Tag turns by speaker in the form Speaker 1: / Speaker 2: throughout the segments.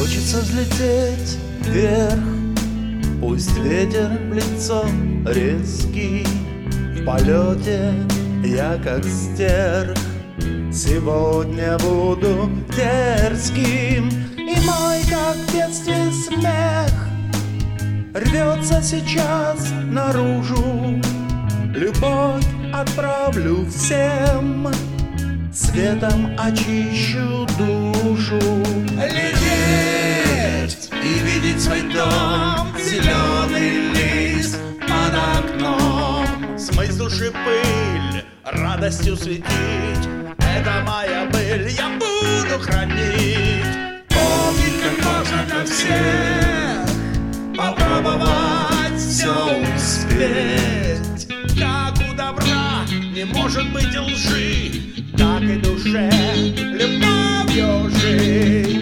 Speaker 1: Хочется взлететь вверх, пусть ветер в лицо резкий. В полете я как стерх, сегодня буду дерзким. И мой, как в детстве, смех рвется сейчас наружу. Любовь отправлю всем, светом очищу душу. Лететь и видеть свой дом, зеленый лист под окном. Смыть с души пыль, радостью светить, это моя быль, я буду хранить. Помнить, как можно для всех, попробовать все успеть. Как у добра не может быть лжи, так и душе любовью жить.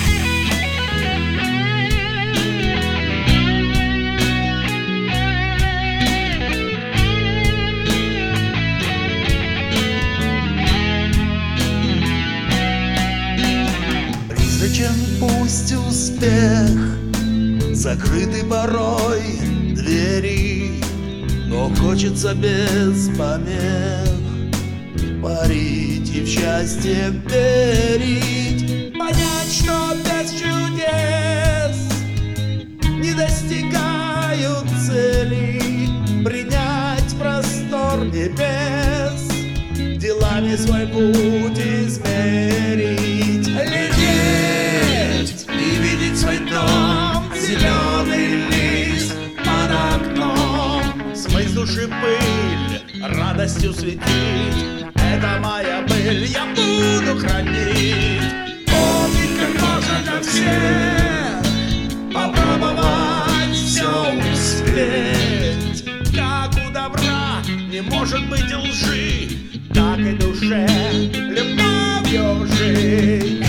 Speaker 1: Призрачен пусть успех, закрыты порой двери, но хочется без помех парить и в счастье верить. Понять, что без чудес не достигают цели, принять простор небес, делами свой путь измерить. Лететь и видеть свой дом, зеленый лист под окном. Смыть с души пыль, радостью светить, это моя быль, я буду хранить. Помнить, как можно для всех, попробовать все успеть. Как у добра не может быть лжи, так и душе любовью жить.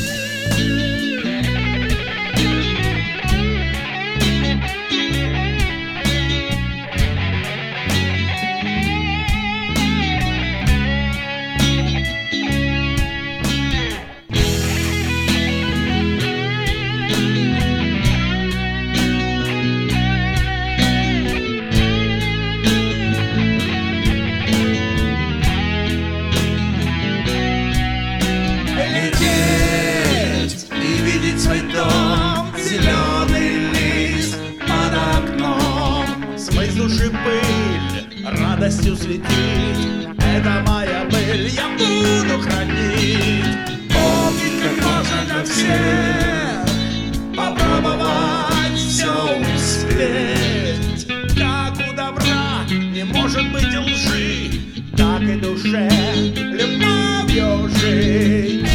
Speaker 1: Свой дом, зеленый лист под окном. Смыть с души пыль, радостью светить, это моя быль, я буду хранить. Помнить, как можно для всех, попробовать все успеть. Как у добра не может быть лжи, так и душе любовью жить.